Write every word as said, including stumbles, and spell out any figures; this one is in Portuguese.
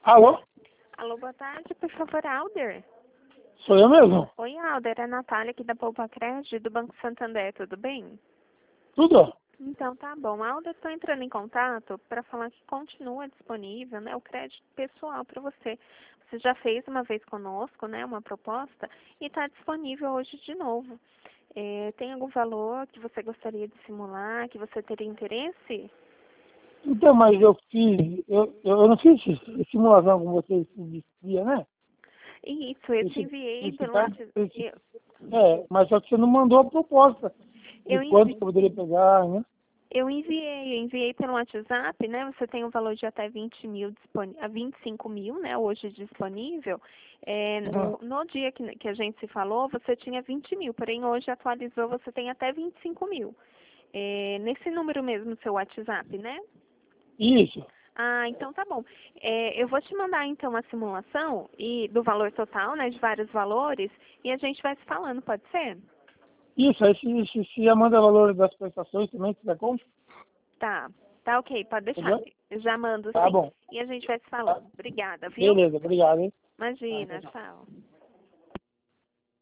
Alô? Alô, boa tarde, por favor, Alder. Sou eu mesmo? Oi, Alder, é a Natália aqui da Poupa Crédito do Banco Santander, tudo bem? Tudo? Então tá bom. Alder, estou entrando em contato para falar que continua disponível, né, o crédito pessoal para você. Você já fez uma vez conosco, né, uma proposta e está disponível hoje de novo. É, tem algum valor que você gostaria de simular, que você teria interesse? Então, mas eu fiz, eu, eu eu não fiz simulação com vocês esse dia, né? Isso, eu te Esse, enviei esse, pelo tá- WhatsApp. esse, Eu, é, mas só que você não mandou a proposta de eu quanto enviei. que eu poderia pegar, né? Eu enviei, eu enviei pelo WhatsApp, né? Você tem um valor de até vinte mil, disponi- a vinte e cinco mil, né? Hoje disponível. É, Ah, no, no dia que, que a gente se falou, você tinha vinte mil, porém hoje atualizou, você tem até vinte e cinco mil. É, nesse número mesmo, seu WhatsApp, né? isso, Ah, então tá bom. É, eu vou te mandar então a simulação e do valor total, né? De vários valores, e a gente vai se falando, pode ser? isso, aí se, se, se já manda valor das prestações também, se der conta, Tá, tá ok, pode deixar. entendeu? Eu já mando Tá sim. bom. E a gente vai se Tá. falando. Obrigada, viu? Beleza, obrigado, hein? Ah, Imagina, tchau, tchau. tchau.